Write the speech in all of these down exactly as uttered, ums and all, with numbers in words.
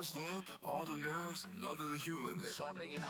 All the years, love is a human. Something in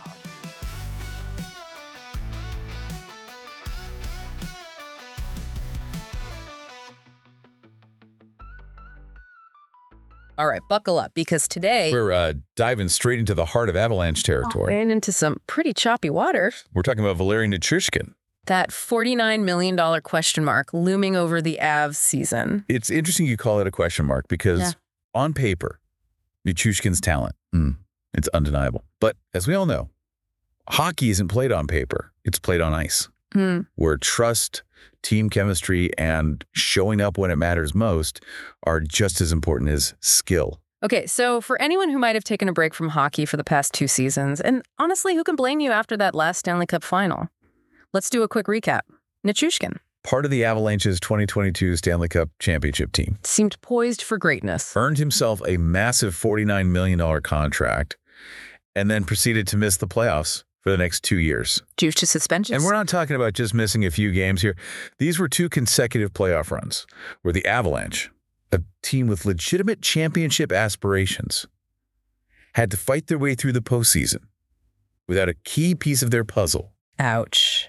All right, buckle up, because today We're uh, diving straight into the heart of Avalanche territory. and into some pretty choppy water. We're talking about Valeri Nichushkin. That forty-nine million dollars question mark looming over the Avs season. It's interesting you call it a question mark because Yeah. on paper, Nichushkin's talent, mm, it's undeniable. But as we all know, hockey isn't played on paper. It's played on ice, Hmm. where trust, team chemistry, and showing up when it matters most are just as important as skill. Okay, so for anyone who might have taken a break from hockey for the past two seasons, and honestly, who can blame you after that last Stanley Cup final? Let's do a quick recap. Nichushkin Part of the Avalanche's twenty twenty-two Stanley Cup championship team. seemed poised for greatness. Earned himself a massive forty-nine million dollars contract, and then proceeded to miss the playoffs for the next two years. Due to suspensions. And we're not talking about just missing a few games here. These were two consecutive playoff runs where the Avalanche, a team with legitimate championship aspirations, had to fight their way through the postseason without a key piece of their puzzle. Ouch.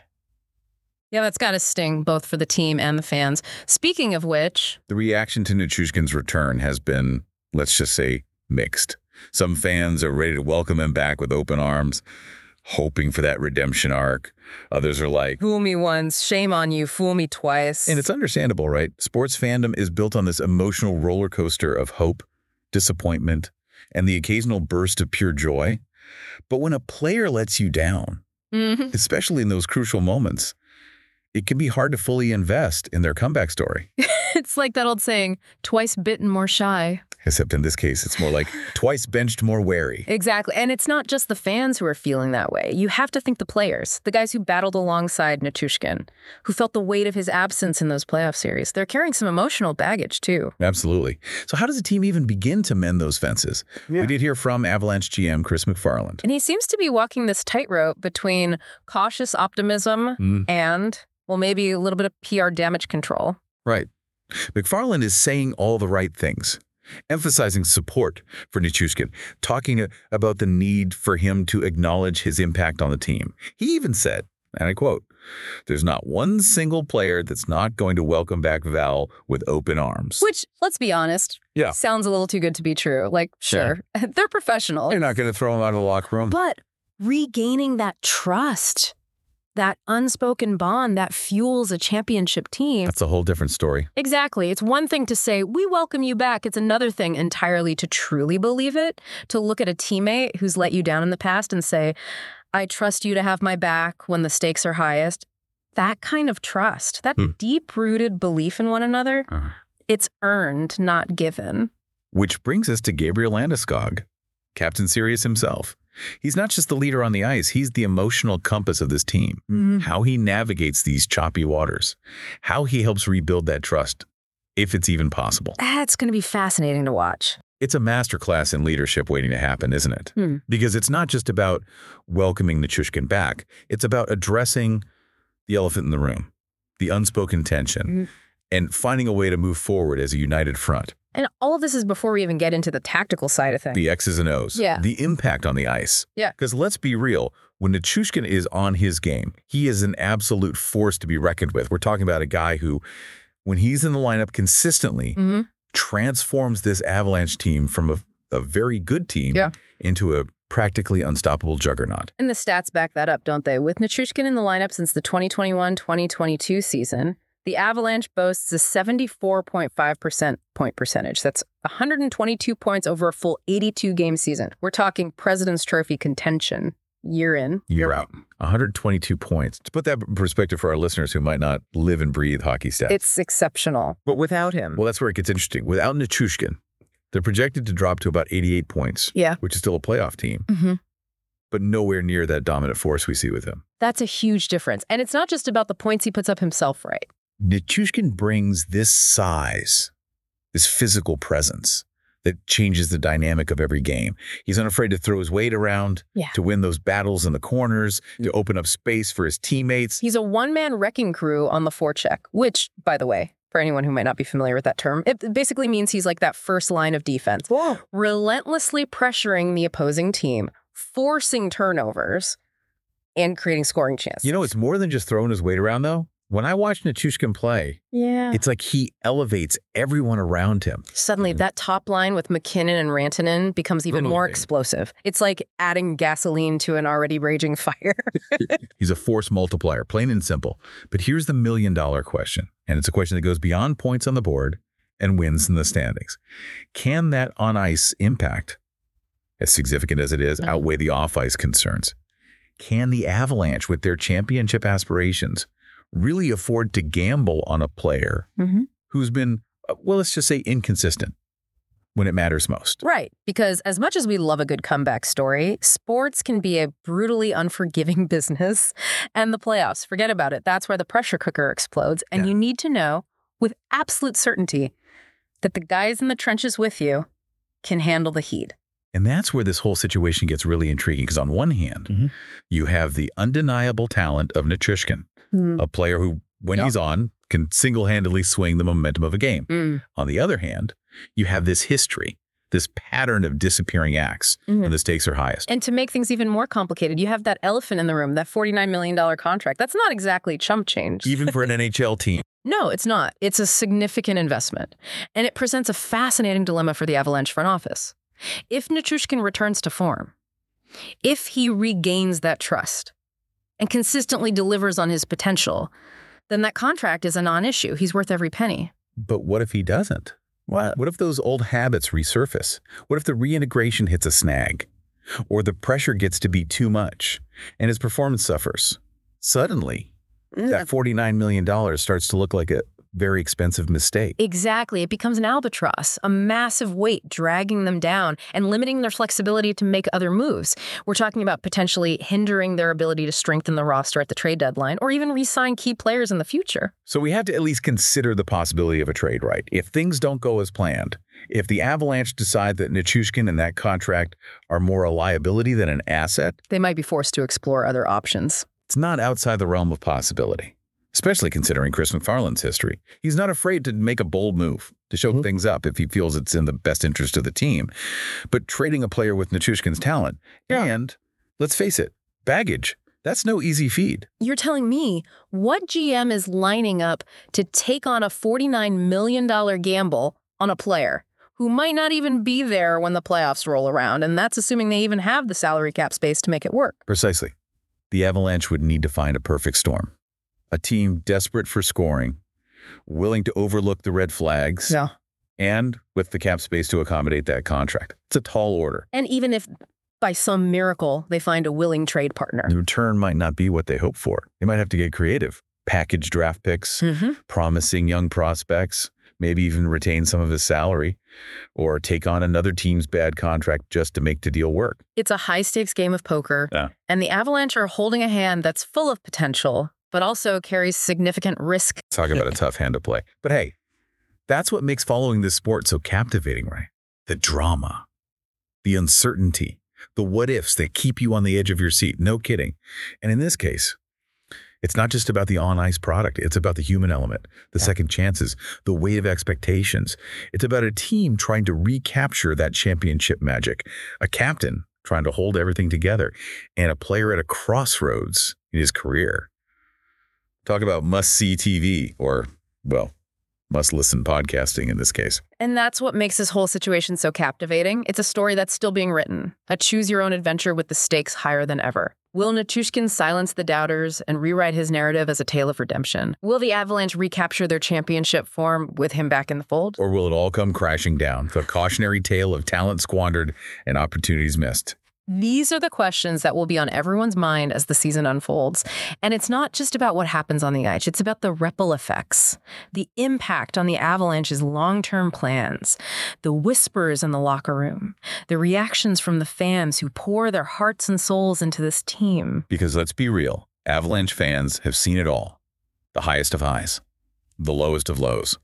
Yeah, that's got to sting both for the team and the fans. Speaking of which, The reaction to Nichushkin's return has been, let's just say, mixed. Some fans are ready to welcome him back with open arms, hoping for that redemption arc. Others are like, fool me once, shame on you, fool me twice. and it's understandable, right? Sports fandom is built on this emotional roller coaster of hope, disappointment, and the occasional burst of pure joy. But when a player lets you down, Mhm. especially in those crucial moments, it can be hard to fully invest in their comeback story. It's like that old saying, twice bitten, more shy. Except in this case, it's more like twice benched, more wary. Exactly. And it's not just the fans who are feeling that way. You have to think the players, the guys who battled alongside Nichushkin, who felt the weight of his absence in those playoff series. They're carrying some emotional baggage, too. Absolutely. So how does a team even begin to mend those fences? We did hear from Avalanche G M Chris McFarland. And he seems to be walking this tightrope between cautious optimism Mm. and, well, maybe a little bit of P R damage control. Right. McFarland is saying all the right things, emphasizing support for Nichushkin, talking about the need for him to acknowledge his impact on the team. He even said, and I quote, "There's not one single player that's not going to welcome back Val with open arms." Which, let's be honest, Yeah. sounds a little too good to be true. Like, sure, they're professional. You're not going to throw him out of the locker room. But regaining that trust, that unspoken bond that fuels a championship team. That's a whole different story. Exactly. It's one thing to say, we welcome you back. It's another thing entirely to truly believe it, to look at a teammate who's let you down in the past and say, I trust you to have my back when the stakes are highest. That kind of trust, that Hmm. deep-rooted belief in one another, Uh-huh. it's earned, not given. Which brings us to Gabriel Landeskog, Captain Sirius himself. He's not just the leader on the ice, he's the emotional compass of this team. How he navigates these choppy waters, how he helps rebuild that trust, if it's even possible. That's going to be fascinating to watch. It's a masterclass in leadership waiting to happen, isn't it? Hmm. Because it's not just about welcoming Nichushkin back, it's about addressing the elephant in the room, the unspoken tension, Mhm. and finding a way to move forward as a united front. And all of this is before we even get into the tactical side of things. The X's and O's, Yeah. the impact on the ice. Yeah. Because let's be real, when Nichushkin is on his game, he is an absolute force to be reckoned with. We're talking about a guy who, when he's in the lineup consistently, hmm transforms this Avalanche team from a, a very good team Yeah. into a practically unstoppable juggernaut. And the stats back that up, don't they? With Nichushkin in the lineup since the twenty twenty-one twenty twenty-two season, the Avalanche boasts a seventy-four point five percent point percentage. That's one hundred twenty-two points over a full eighty-two game season. We're talking President's Trophy contention year in, Year out. one hundred twenty-two points. To put that in perspective for our listeners who might not live and breathe hockey stats. It's exceptional. But without him. Well, that's where it gets interesting. Without Nichushkin, they're projected to drop to about eighty-eight points, Yeah. which is still a playoff team, hmm but nowhere near that dominant force we see with him. That's a huge difference. And it's not just about the points he puts up himself, right? Nichushkin brings this size, this physical presence that changes the dynamic of every game. He's unafraid to throw his weight around, Yeah. to win those battles in the corners, to open up space for his teammates. He's a one-man wrecking crew on the forecheck, which, by the way, for anyone who might not be familiar with that term. It basically means he's like that first line of defense, Whoa. relentlessly pressuring the opposing team, forcing turnovers, and creating scoring chances. You know, it's more than just throwing his weight around, though. When I watch Nichushkin play, yeah. it's like he elevates everyone around him. Suddenly, that top line with McKinnon and Rantanen becomes even more Totally. explosive. It's like adding gasoline to an already raging fire. He's a force multiplier, plain and simple. But here's the million-dollar question, and it's a question that goes beyond points on the board and wins in the standings. Can that on-ice impact, as significant as it is, Mhm. outweigh the off-ice concerns? Can the Avalanche, with their championship aspirations, really afford to gamble on a player Mm-hmm. who's been, uh, well, let's just say inconsistent when it matters most? Right, because as much as we love a good comeback story, sports can be a brutally unforgiving business. And the playoffs, forget about it. That's where the pressure cooker explodes. And Yeah. you need to know with absolute certainty that the guys in the trenches with you can handle the heat. And that's where this whole situation gets really intriguing, because on one hand, Mhm. you have the undeniable talent of Nichushkin, a player who, when Yeah. he's on, can single-handedly swing the momentum of a game. Mm. On the other hand, you have this history, this pattern of disappearing acts Mhm. when the stakes are highest. And to make things even more complicated, you have that elephant in the room, that forty-nine million dollars contract. That's not exactly chump change. Even for an N H L team. No, it's not. It's a significant investment. And it presents a fascinating dilemma for the Avalanche front office. If Nichushkin returns to form, if he regains that trust and consistently delivers on his potential, then that contract is a non-issue. He's worth every penny. But what if he doesn't? What? What if those old habits resurface? What if the reintegration hits a snag? Or the pressure gets to be too much and his performance suffers? Suddenly, that forty-nine million dollars starts to look like a very expensive mistake. Exactly. It becomes an albatross, a massive weight dragging them down and limiting their flexibility to make other moves. We're talking about potentially hindering their ability to strengthen the roster at the trade deadline or even re-sign key players in the future. So we have to at least consider the possibility of a trade, right? If things don't go as planned, if the Avalanche decide that Nichushkin and that contract are more a liability than an asset, They might be forced to explore other options. it's not outside the realm of possibility, especially considering Chris McFarland's history. He's not afraid to make a bold move, to show Mhm. things up if he feels it's in the best interest of the team. But trading a player with Nichushkin's talent, Yeah. and let's face it, baggage, that's no easy feat. You're telling me what G M is lining up to take on a forty-nine million dollars gamble on a player who might not even be there when the playoffs roll around, and that's assuming they even have the salary cap space to make it work. Precisely. The Avalanche would need to find a perfect storm. A team desperate for scoring, willing to overlook the red flags, Yeah. and with the cap space to accommodate that contract. It's a tall order. And even if by some miracle they find a willing trade partner. The return might not be what they hope for. They might have to get creative. Package draft picks, Mm-hmm. promising young prospects, maybe even retain some of his salary, or take on another team's bad contract just to make the deal work. It's a high-stakes game of poker, Yeah. and the Avalanche are holding a hand that's full of potential, but also carries significant risk. Talk about a tough hand to play. But hey, that's what makes following this sport so captivating, right? The drama, the uncertainty, the what-ifs that keep you on the edge of your seat. No kidding. And in this case, it's not just about the on-ice product. It's about the human element, the second chances, the weight of expectations. It's about a team trying to recapture that championship magic, a captain trying to hold everything together, and a player at a crossroads in his career. Talk about must-see T V, or, well, must-listen podcasting in this case. And that's what makes this whole situation so captivating. It's a story that's still being written, a choose-your-own-adventure with the stakes higher than ever. Will Nichushkin silence the doubters and rewrite his narrative as a tale of redemption? Will the Avalanche recapture their championship form with him back in the fold? Or will it all come crashing down, the cautionary tale of talent squandered and opportunities missed? These are the questions that will be on everyone's mind as the season unfolds. And it's not just about what happens on the ice. It's about the ripple effects, the impact on the Avalanche's long-term plans, the whispers in the locker room, the reactions from the fans who pour their hearts and souls into this team. Because let's be real, Avalanche fans have seen it all. The highest of highs, the lowest of lows,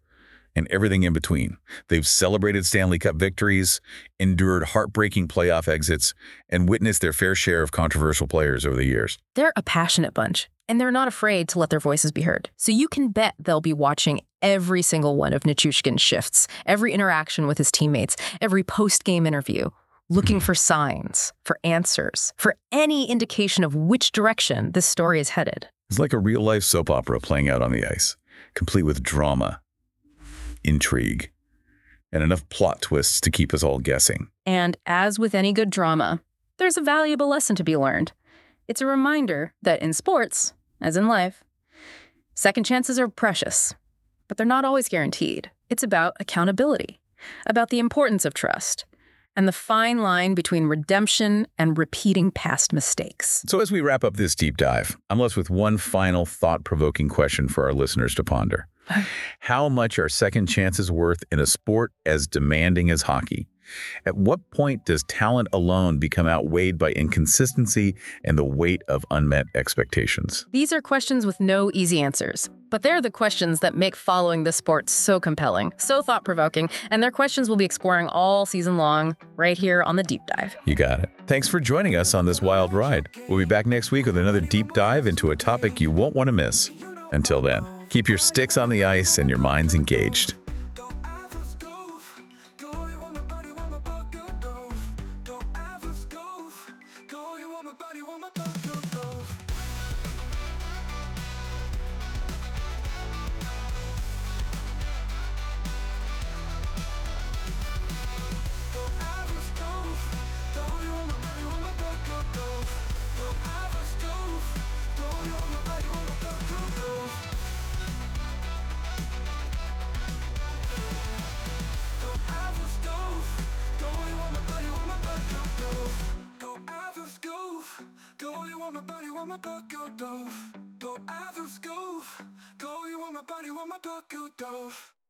and everything in between. They've celebrated Stanley Cup victories, endured heartbreaking playoff exits, and witnessed their fair share of controversial players over the years. They're a passionate bunch, and they're not afraid to let their voices be heard. So you can bet they'll be watching every single one of Nichushkin's shifts, every interaction with his teammates, every post-game interview, looking for signs, for answers, for any indication of which direction this story is headed. It's like a real-life soap opera playing out on the ice, complete with drama, intrigue, and enough plot twists to keep us all guessing. And as with any good drama, there's a valuable lesson to be learned. It's a reminder that in sports, as in life, second chances are precious, but they're not always guaranteed. It's about accountability, about the importance of trust, and the fine line between redemption and repeating past mistakes. So as we wrap up this deep dive, I'm left with one final thought-provoking question for our listeners to ponder. How much are second chances worth in a sport as demanding as hockey? At what point does talent alone become outweighed by inconsistency and the weight of unmet expectations? These are questions with no easy answers, but they're the questions that make following this sport so compelling, so thought-provoking, and they're questions we'll be exploring all season long right here on The Deep Dive. You got it. Thanks for joining us on this wild ride. We'll be back next week with another deep dive into a topic you won't want to miss. Until then, keep your sticks on the ice and your minds engaged. Go, you want my body, want my butt, go, dove. Go, I feel scoof. Go, you want my body, want my butt, go, dove.